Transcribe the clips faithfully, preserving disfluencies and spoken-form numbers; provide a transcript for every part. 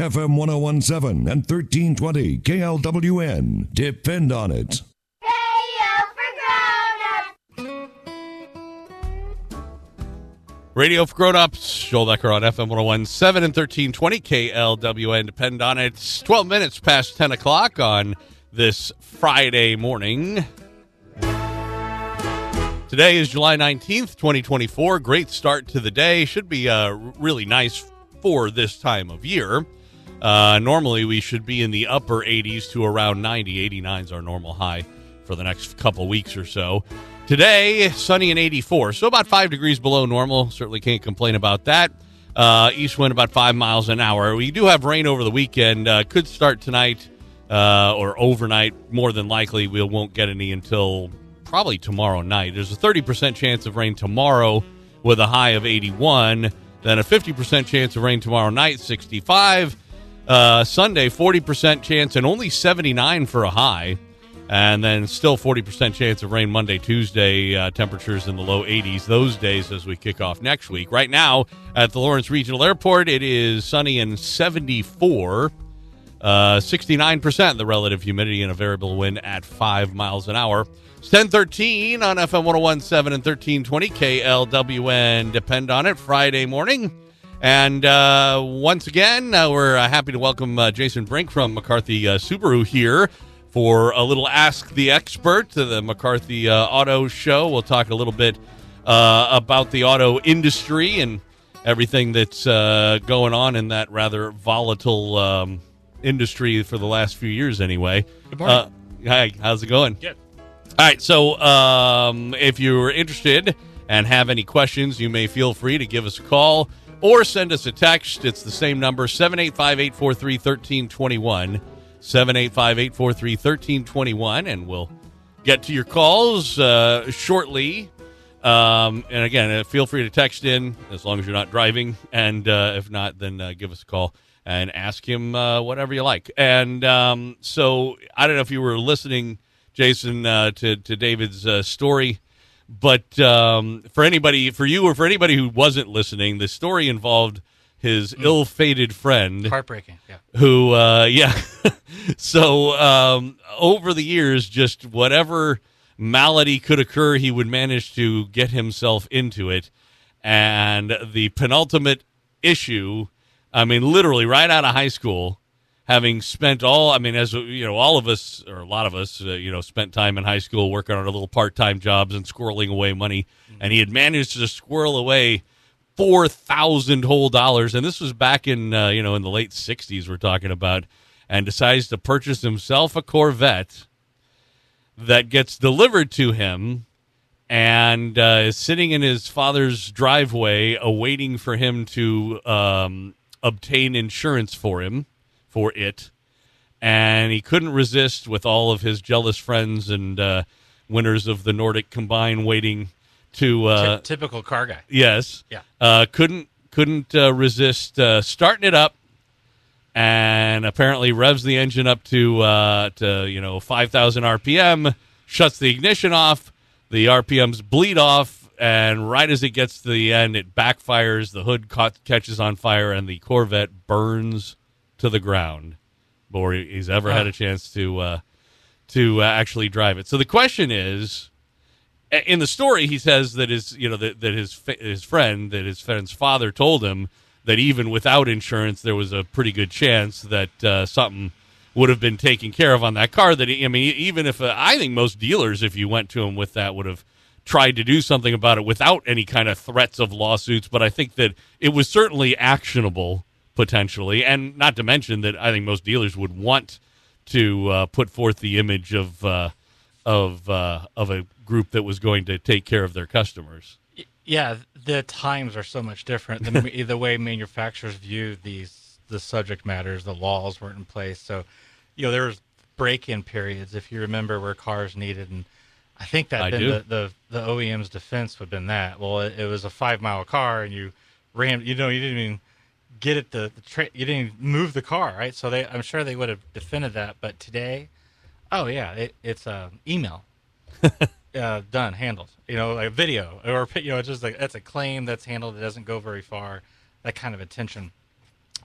F M one oh one point seven and thirteen twenty K L W N. Depend on it. Radio for Grown-Ups, Joel Decker on F M one oh one point seven and thirteen twenty K L W N. Depend on it. It's twelve minutes past ten o'clock on this Friday morning. Today is July nineteenth, twenty twenty-four. Great start to the day. Should be uh, really nice for this time of year. Uh, normally, we should be in the upper eighties to around ninety. eighty-nine is our normal high for the next couple weeks or so. Today, sunny and eighty-four, so about five degrees below normal. Certainly can't complain about that. Uh, east wind about five miles an hour. We do have rain over the weekend. Uh, could start tonight uh, or overnight. More than likely, we won't get any until probably tomorrow night. There's a thirty percent chance of rain tomorrow with a high of eighty-one. Then a fifty percent chance of rain tomorrow night, sixty-five. Uh, Sunday, forty percent chance and only seventy-nine for a high. And then still forty percent chance of rain Monday, Tuesday, uh, temperatures in the low eighties those days as we kick off next week. Right now at the Lawrence Regional Airport, it is sunny and seventy-four, uh, sixty-nine percent the relative humidity and a variable wind at five miles an hour. It's ten thirteen on F M one oh one point seven and thirteen twenty K L W N. Depend on it, Friday morning. And uh, once again, uh, we're uh, happy to welcome uh, Jason Brink from McCarthy uh, Subaru here for a little Ask the Expert to the McCarthy uh, Auto Show. We'll talk a little bit uh, about the auto industry and everything that's uh, going on in that rather volatile um, industry for the last few years anyway. Good morning. Uh, hi, how's it going? Good. All right, so um, if you're interested and have any questions, you may feel free to give us a call or send us a text. It's the same number, seven eight five, eight four three, one three two one. seven eight five, eight four three, one three two one, and we'll get to your calls uh, shortly. Um, and again, uh, feel free to text in as long as you're not driving. And uh, if not, then uh, give us a call and ask him uh, whatever you like. And um, so I don't know if you were listening, Jason, uh, to, to David's uh, story. But um, for anybody, for you or for anybody who wasn't listening, the story involved his mm. ill-fated friend. Heartbreaking, yeah. Who, uh, yeah. so um, over the years, just whatever malady could occur, he would manage to get himself into it. And the penultimate issue, I mean, literally right out of high school, having spent all, I mean, as you know, all of us, or a lot of us, uh, you know, spent time in high school working on our little part-time jobs and squirreling away money. Mm-hmm. And he had managed to squirrel away four thousand whole dollars, and this was back in uh, you know in the late sixties we're talking about, and decides to purchase himself a Corvette that gets delivered to him and uh, is sitting in his father's driveway awaiting for him to um, obtain insurance for him for it, and he couldn't resist, with all of his jealous friends and uh, winners of the Nordic Combine waiting to uh, T- typical car guy. Yes. Yeah. Uh, couldn't couldn't uh, resist uh, starting it up, and apparently revs the engine up to uh, to you know five thousand R P M. Shuts the ignition off. The R P Ms bleed off, and right as it gets to the end, it backfires. The hood caught, catches on fire, and the Corvette burns to the ground before he's ever Wow. had a chance to uh, to uh, actually drive it. So the question is. In the story, he says that his, you know, that, that his his friend, that his friend's father told him that even without insurance, there was a pretty good chance that uh, something would have been taken care of on that car. That he, I mean, even if uh, I think most dealers, if you went to him with that, would have tried to do something about it without any kind of threats of lawsuits. But I think that it was certainly actionable potentially, and not to mention that I think most dealers would want to uh, put forth the image of uh, of uh, of a group that was going to take care of their customers. Yeah, the times are so much different. The, the way manufacturers view these the subject matters, the laws weren't in place. So, you know, there was break-in periods, if you remember, where cars needed, and I think that I been do. the, the the O E M's defense would have been that. Well, it, it was a five-mile car, and you ran, you know, you didn't even get it, the, the tra- you didn't even move the car, right? So they, I'm sure they would have defended that. But today, oh, yeah, it, it's uh, email. Uh, done, handled. You know, like video, or you know, it's just like that's a claim that's handled. It doesn't go very far. That kind of attention.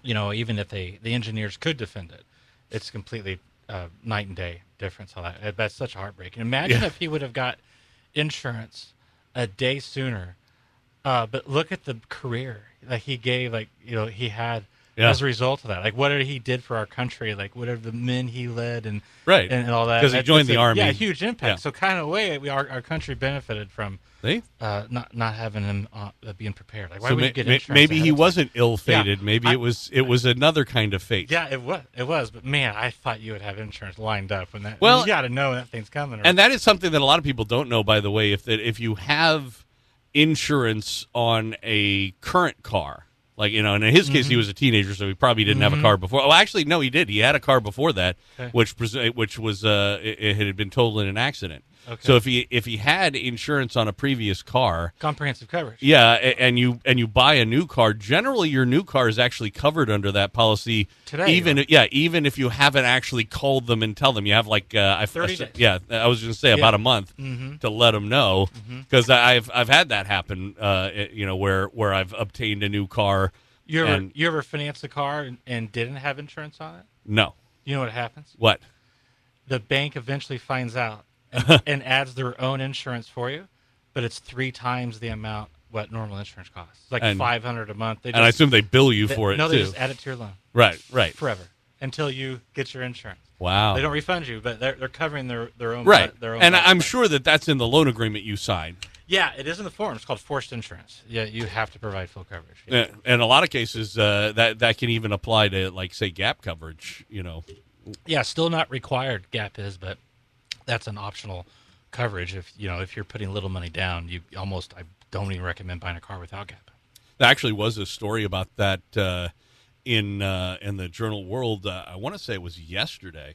you know, even if they the engineers could defend it, it's completely uh, night and day difference. How that that's such a heartbreak. And imagine Yeah. if he would have got insurance a day sooner. Uh, but look at the career that he gave. Like you know, he had Yeah. as a result of that. Like what he did for our country. Like whatever the men he led and Right. and, and all that. 'Cause he That- joined that's the a- Army. Yeah, huge impact. Yeah. So kind of way we our our country benefited from See? uh, not not having him uh, being prepared. Like why So would ma- you get ma- insurance? maybe ahead he of time? wasn't ill-fated. Yeah. Maybe I- it was it was another kind of fate. Yeah, it was. It was. But man, I thought you would have insurance lined up when that. Well, you got to know that thing's coming. Or, And that is something that a lot of people don't know, by the way. If that if you have insurance on a current car, like you know, and in his case, he was a teenager, so he probably didn't have a car before. Oh, actually, no, he did. He had a car before that, Okay. which pres- which was uh, it, it had been totaled in an accident. Okay. So if he if he had insurance on a previous car, comprehensive coverage. yeah, a- and you and you buy a new car, generally your new car is actually covered under that policy. Today, even right? yeah, even if you haven't actually called them and tell them, you have like uh, I thirty I- days. Yeah, I was going to say about a month Mhm. to let them know because I've I've had that happen. Uh, it- you know where where I've obtained a new car. You ever and you ever financed a car and, and didn't have insurance on it? no, You know what happens? what? The bank eventually finds out and, and adds their own insurance for you, but it's three times the amount what normal insurance costs. It's like And- five hundred a month. They And I just, assume they bill you they- for it no, too. they just add it to your loan Right, right. forever until you get your insurance. Wow. They don't refund you, but they're they're covering their their own Right, Their own and I'm butt. sure that that's in the loan agreement you signed. Yeah, it is in the form. It's called forced insurance. Yeah, you have to provide full coverage. Yeah. Uh, In a lot of cases, uh, that that can even apply to like say gap coverage. You know, Yeah, still not required. Gap is, but that's an optional coverage. If you know if you're putting little money down, you almost I don't even recommend buying a car without Gap. there actually was a story about that uh, in uh, in the Journal World. Uh, I want to say it was yesterday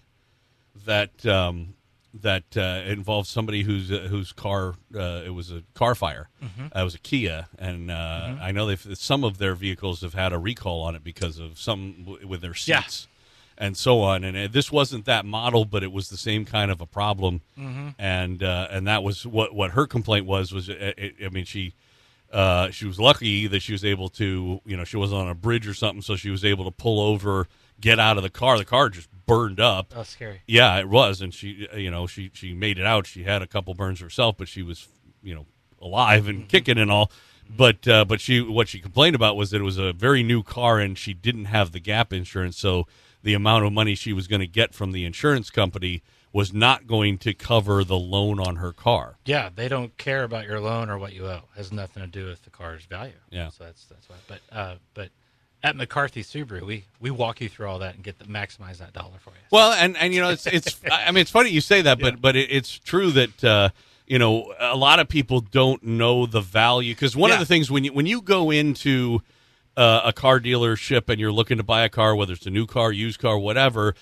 that um, that uh, involved somebody whose uh, whose car uh, it was a car fire. Mm-hmm. Uh, it was a Kia, and uh, I know they've some of their vehicles have had a recall on it because of some w- with their Yeah. seats. And so on, and uh, this wasn't that model, but it was the same kind of a problem, Mm-hmm. and uh, and that was what, what her complaint was. Was it, it, I mean, she uh, she was lucky that she was able to, you know, she wasn't on a bridge or something, so she was able to pull over, get out of the car. The car just burned up. Oh, scary. Yeah, it was, and she, you know, she she made it out. She had a couple burns herself, but she was, you know, alive and kicking and all. But uh, but she what she complained about was that it was a very new car, and she didn't have the gap insurance, so the amount of money she was going to get from the insurance company was not going to cover the loan on her car. Yeah, they don't care about your loan or what you owe. It has nothing to do with the car's value. Yeah. So that's that's why. But uh, but at McCarthy Subaru, we we walk you through all that and get the maximize that dollar for you. Well, and, and you know, it's it's. I mean, it's funny you say that, but Yeah. but it, it's true that uh, you know a lot of people don't know the value because one of Yeah. the things when you when you go into uh, a car dealership and you're looking to buy a car, whether it's a new car, used car, whatever.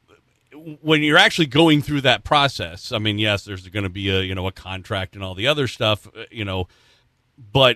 When you're actually going through that process, I mean, yes, there's going to be a you know a contract and all the other stuff, uh, you know, but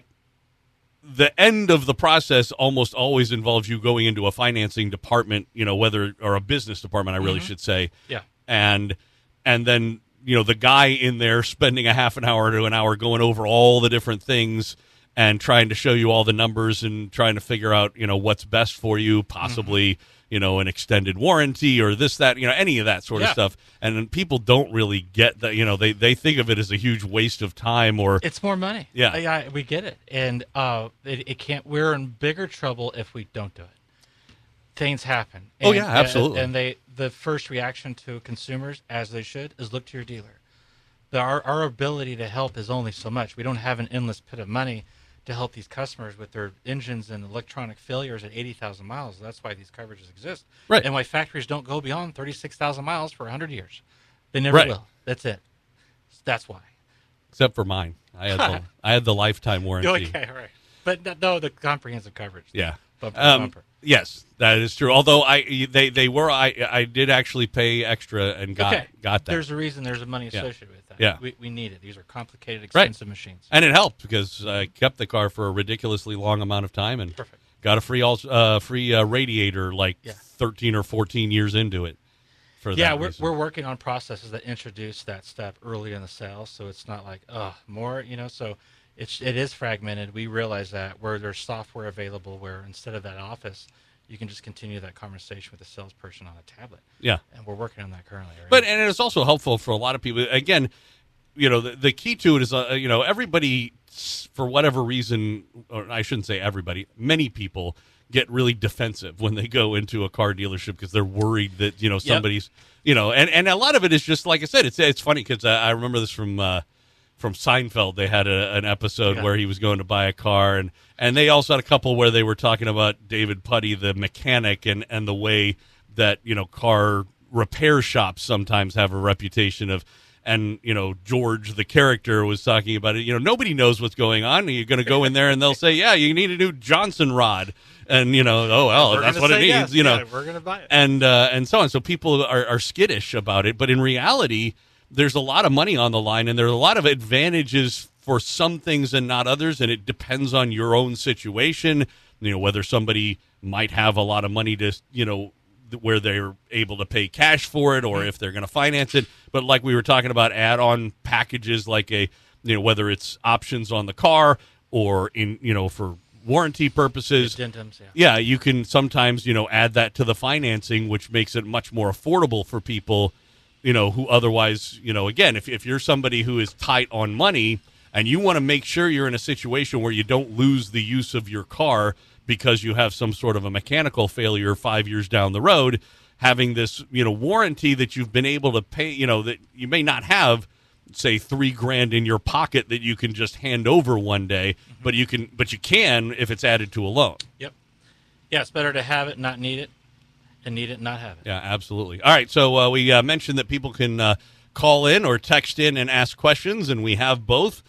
the end of the process almost always involves you going into a financing department, you know, whether or a business department, I really should say, Yeah. and and then you know the guy in there spending a half an hour to an hour going over all the different things and trying to show you all the numbers and trying to figure out you know what's best for you, possibly you know an extended warranty or this that you know any of that sort of Yeah. stuff, and then people don't really get that you know they they think of it as a huge waste of time or It's more money. Yeah. yeah, we get it, and uh, it, it can't. We're in bigger trouble if we don't do it. Things happen. Oh, And- yeah, absolutely. And they, the first reaction to consumers, as they should, is look to your dealer. The, our our ability to help is only so much. We don't have an endless pit of money to help these customers with their engines and electronic failures at eighty thousand miles. That's why these coverages exist, Right. and why factories don't go beyond thirty-six thousand miles for one hundred years. They never Right. will. That's it. That's why. except for mine. I had the I had the lifetime warranty. Okay, all right. But no- no, the comprehensive coverage. Yeah. Bumper to Um, bumper. yes, that is true. Although I they they were I I did actually pay extra and got Okay. got that. There's a reason there's money Yeah. associated with that. Yeah. We, we need it. These are complicated, Right. expensive machines. And it helped because I kept the car for a ridiculously long amount of time and Perfect. got a free al- uh, free uh, radiator like Yeah. thirteen or fourteen years into it. For Yeah, that we're, reason. we're working on processes that introduce that step early in the sale, so it's not like, oh, more, you know, so it's, it is fragmented. We realize that where there's software available where instead of that office, you can just continue that conversation with the salesperson on a tablet. Yeah. And we're working on that currently. Right? But and it's also helpful for a lot of people. Again, you know, the, the key to it is, uh, you know, everybody, for whatever reason, or I shouldn't say everybody, many people get really defensive when they go into a car dealership because they're worried that, you know, somebody's, yep. you know, and, and a lot of it is just, like I said, it's it's funny because I, I remember this from uh, from Seinfeld. They had a, an episode yeah. where he was going to buy a car, and, and they also had a couple where they were talking about David Puddy, the mechanic, and, and the way that, you know, car repair shops sometimes have a reputation of, and, you know, George, the character, was talking about it. You know, nobody knows what's going on. You're going to go in there and they'll say, yeah, you need a new Johnson rod. And, you know, oh, well, we're that's what it yes. needs, you know. Yeah, we're going to buy it. And, uh, and so on. So people are, are skittish about it. But in reality, there's a lot of money on the line, and there are a lot of advantages for some things and not others. And it depends on your own situation, you know, whether somebody might have a lot of money to, you know, where they're able to pay cash for it, or if they're going to finance it. But like we were talking about, add-on packages, like a, you know, whether it's options on the car or in, you know, for warranty purposes. Addendums, yeah. Yeah, you can sometimes, you know, add that to the financing, which makes it much more affordable for people, you know, who otherwise, you know, again, if if you're somebody who is tight on money and you want to make sure you're in a situation where you don't lose the use of your car because you have some sort of a mechanical failure five years down the road, having this, you know, warranty that you've been able to pay, you know, that you may not have, say, three grand in your pocket that you can just hand over one day, mm-hmm. but you can, but you can if it's added to a loan. Yep. Yeah, it's better to have it and not need it, and need it and not have it. Yeah, absolutely. All right, so uh, we uh, mentioned that people can uh, call in or text in and ask questions, and we have both.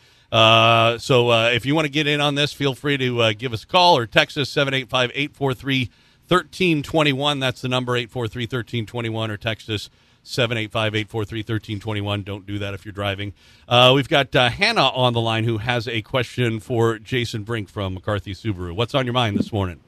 Uh, so uh, if you want to get in on this, feel free to uh, give us a call or text us seven eight five, eight four three, one three two one. That's the number, eight four three, one three two one, or text us seven eight five, eight four three, one three two one. Don't do that if you're driving. Uh, we've got uh, Hannah on the line who has a question for Jason Brink from McCarthy Subaru. What's on your mind this morning?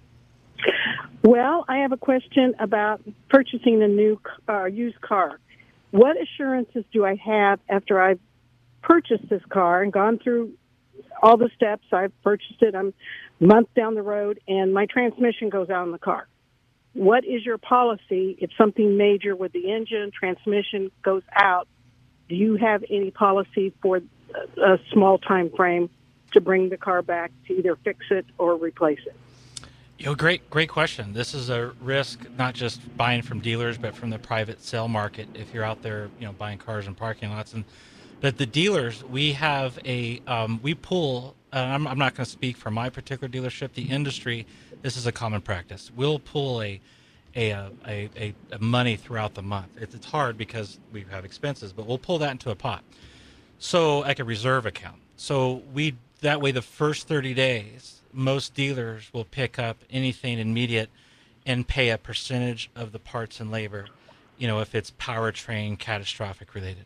Well, I have a question about purchasing a new uh, used car. What assurances do I have after I've purchased this car and gone through all the steps? I've purchased it. I'm a month down the road, and my transmission goes out in the car. What is your policy if something major with the engine, transmission goes out? Do you have any policy for a small time frame to bring the car back to either fix it or replace it? You know, great, great question. This is a risk, not just buying from dealers, but from the private sale market. If you're out there, you know, buying cars in parking lots, and but the dealers, we have a, um, we pull. Uh, I'm, I'm not going to speak for my particular dealership. The industry, this is a common practice. We'll pull a, a, a, a, a money throughout the month. It's, it's hard because we have expenses, but we'll pull that into a pot. So like a reserve account. So we that way the first thirty days. Most dealers will pick up anything immediate and pay a percentage of the parts and labor, you know, if it's powertrain catastrophic related.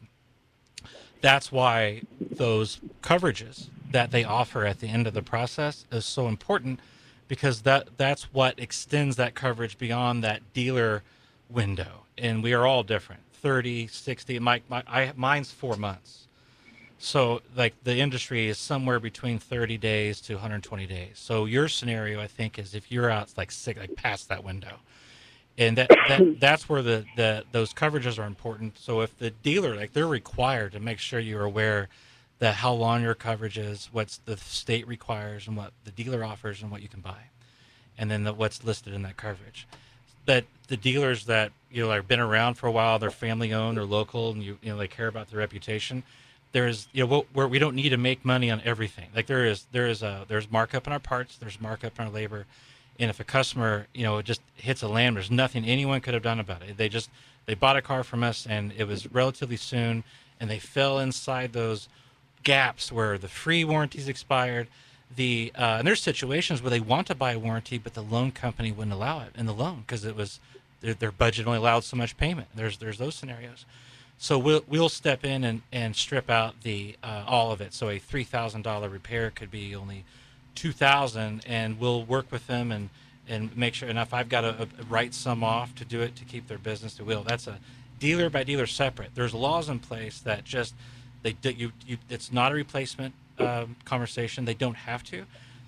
That's why those coverages that they offer at the end of the process is so important, because that that's what extends that coverage beyond that dealer window. And we are all different. thirty, sixty, my, my, I, mine's four months. So, like, the industry is somewhere between thirty days to one hundred twenty days. So your scenario, I think, is if you're out, like, sick, like past that window. And that, that that's where the, the those coverages are important. So if the dealer, like, they're required to make sure you're aware that how long your coverage is, what's the state requires, and what the dealer offers, and what you can buy. And then the, what's listed in that coverage. That the dealers that, you know, have been around for a while, they're family-owned or local, and, you you know, they care about their reputation. There's, you know, where we don't need to make money on everything. Like there is, there is a, there's markup in our parts, there's markup in our labor, and if a customer, you know, just hits a lamb, there's nothing anyone could have done about it. They just, they bought a car from us, and it was relatively soon, and they fell inside those gaps where the free warranties expired. The uh, and there's situations where they want to buy a warranty, but the loan company wouldn't allow it in the loan because it was their, their budget only allowed so much payment. There's there's those scenarios. So we'll we'll step in and, and strip out the uh, all of it. So a three thousand dollar repair could be only two thousand, and we'll work with them and, and make sure. And if I've got to write some off to do it to keep their business, we will. That's a dealer by dealer separate. There's laws in place that just they you you. It's not a replacement um, conversation. They don't have to.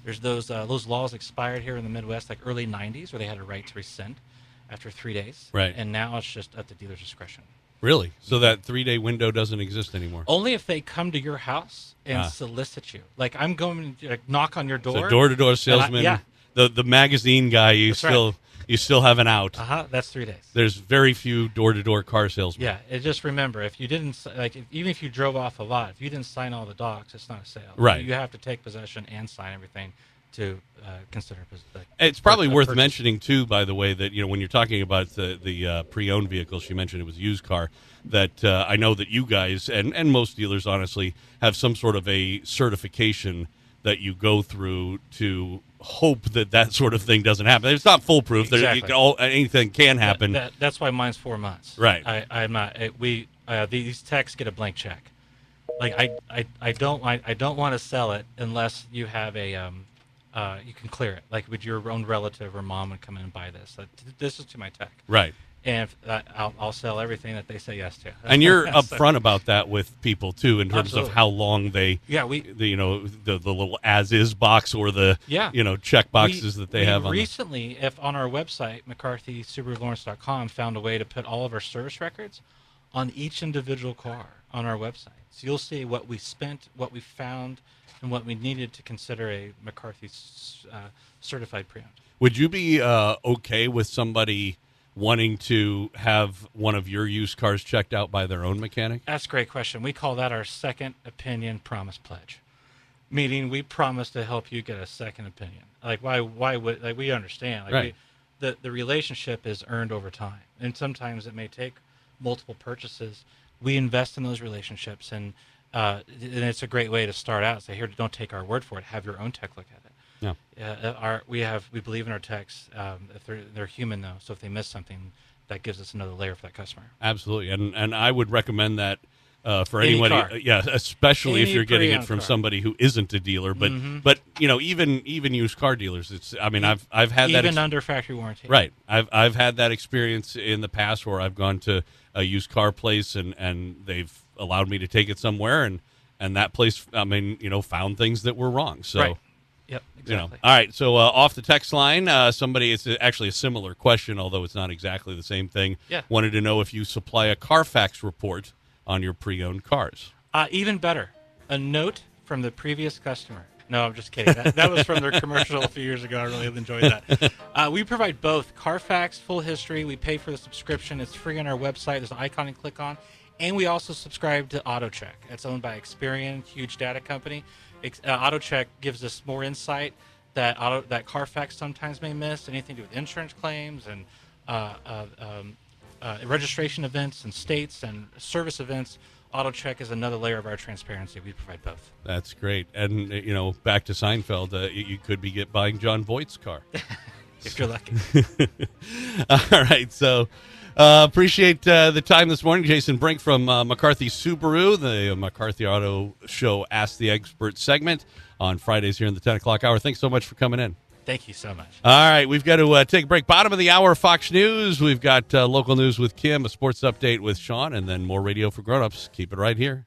There's those uh, those laws expired here in the Midwest, like early nineties, where they had a right to rescind after three days. Right. And now it's just at the dealer's discretion. Really? So that three-day window doesn't exist anymore? Only if they come to your house and Ah. solicit you. Like, I'm going to like, knock on your door. So door-to-door salesman, yeah. the the magazine guy, you That's right. still you still have an out. Uh-huh, that's three days. There's very few door-to-door car salesmen. Yeah, it just remember, if you didn't, si- like, if, even if you drove off a lot, if you didn't sign all the docs, it's not a sale. Right. You have to take possession and sign everything to uh, consider pos- like, It's probably a worth purchase. mentioning too, by the way, that you know when you're talking about the the uh, pre-owned vehicles, she mentioned it was a used car. That uh, I know that you guys and and most dealers honestly have some sort of a certification that you go through to hope that that sort of thing doesn't happen. It's not foolproof. There, Exactly. you can- all, anything can happen. That, that, that's why mine's four months. Right. I, I'm not. It, we uh, these techs get a blank check. Like I, I, I don't I, I don't want to sell it unless you have a um, uh, you can clear it. Like would your own relative or mom would come in and buy this? Like, this is to my tech. Right. And if, uh, I'll, I'll sell everything that they say yes to. And you're So- upfront about that with people too, in terms Absolutely. of how long they, Yeah, we the, you know, the the little as is box or the, Yeah. you know, check boxes we, that they we have on. The, recently, if on our website McCarthy Subaru Lawrence dot com, found a way to put all of our service records on each individual car on our website. So you'll see what we spent, what we found, and what we needed to consider a McCarthy uh, certified pre-owned. Would you be uh, okay with somebody wanting to have one of your used cars checked out by their own mechanic? That's a great question. We call that our second opinion promise pledge. Meaning we promise to help you get a second opinion. Like why why would like we understand. Like Right. we, the the relationship is earned over time. And sometimes it may take multiple purchases. We invest in those relationships and uh, and it's a great way to start out. Say, here, don't take our word for it. Have your own tech look at it. Yeah. Uh, our we have we believe in our techs. Um, if they're they're human though, so if they miss something, that gives us another layer for that customer. Absolutely, and and I would recommend that uh, for Any anybody. car. uh, yeah, especially if Any you're getting it pre-owned from car. somebody who isn't a dealer. But Mhm. but you know, even even used car dealers. It's. I mean, I've I've had that. Even ex- under factory warranty. Right. I've I've had that experience in the past where I've gone to a used car place and, and they've allowed me to take it somewhere and, and that place, I mean, you know, found things that were wrong. So, Right. Yep. you know, Exactly. all right. So uh, off the text line, uh, somebody, it's actually a similar question, although it's not exactly the same thing. Yeah. Wanted to know if you supply a Carfax report on your pre-owned cars. Uh, even better, a note from the previous customer. No, I'm just kidding. That, that was from their commercial a few years ago. I really enjoyed that. Uh, we provide both Carfax full history. We pay for the subscription. It's free on our website. There's an icon you click on. And we also subscribe to AutoCheck. It's owned by Experian, huge data company. Ex- uh, AutoCheck gives us more insight that auto, that Carfax sometimes may miss, anything to do with insurance claims and uh, uh, um, uh, registration events and states and service events. AutoCheck is another layer of our transparency. We provide both. That's great. And, uh, you know, back to Seinfeld, uh, you, you could be get buying John Voight's car. If you're lucky. All right, so uh, appreciate uh, the time this morning. Jason Brink from uh, McCarthy Subaru, the McCarthy Auto Show Ask the Expert segment on Fridays here in the ten o'clock hour. Thanks so much for coming in. Thank you so much. All right, we've got to uh, take a break. Bottom of the hour, Fox News. We've got uh, local news with Kim, a sports update with Sean, and then more radio for grown-ups. Keep it right here.